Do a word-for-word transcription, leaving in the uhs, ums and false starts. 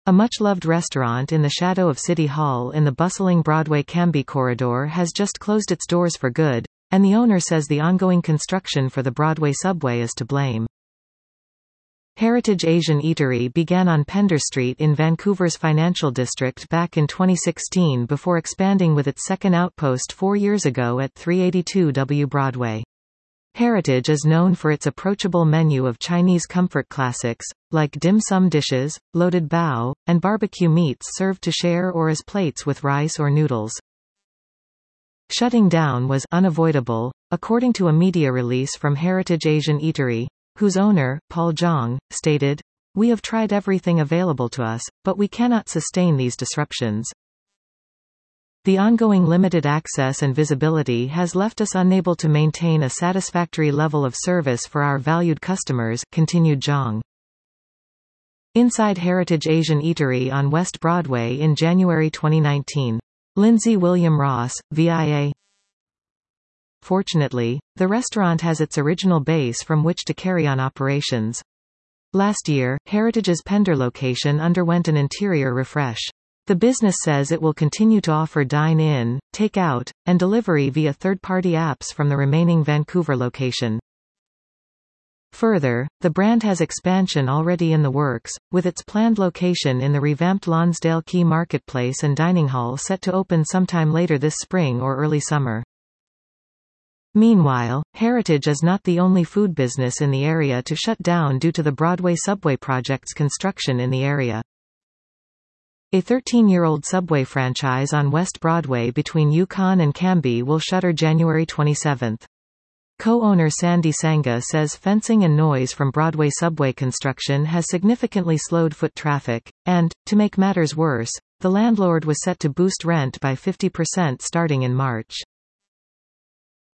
A much-loved restaurant in the shadow of City Hall in the bustling Broadway-Cambie corridor has just closed its doors for good, and the owner says the ongoing construction for the Broadway subway is to blame. Heritage Asian Eatery began on Pender Street in Vancouver's financial district back in twenty sixteen before expanding with its second outpost four years ago at three eighty-two W Broadway. Heritage is known for its approachable menu of Chinese comfort classics, like dim sum dishes, loaded bao, and barbecue meats served to share or as plates with rice or noodles. Shutting down was unavoidable, according to a media release from Heritage Asian Eatery, whose owner, Paul Zhang, stated, "We have tried everything available to us, but we cannot sustain these disruptions. The ongoing limited access and visibility has left us unable to maintain a satisfactory level of service for our valued customers," continued Zhang. Inside Heritage Asian Eatery on West Broadway in January twenty nineteen. Lindsay William Ross, V I A. Fortunately, the restaurant has its original base from which to carry on operations. Last year, Heritage's Pender location underwent an interior refresh. The business says it will continue to offer dine-in, take-out, and delivery via third-party apps from the remaining Vancouver location. Further, the brand has expansion already in the works, with its planned location in the revamped Lonsdale Quay Marketplace and Dining Hall set to open sometime later this spring or early summer. Meanwhile, Heritage is not the only food business in the area to shut down due to the Broadway subway project's construction in the area. A thirteen-year-old subway franchise on West Broadway between Yukon and Cambie will shutter January twenty-seventh. Co-owner Sandy Sangha says fencing and noise from Broadway subway construction has significantly slowed foot traffic, and, to make matters worse, the landlord was set to boost rent by fifty percent starting in March.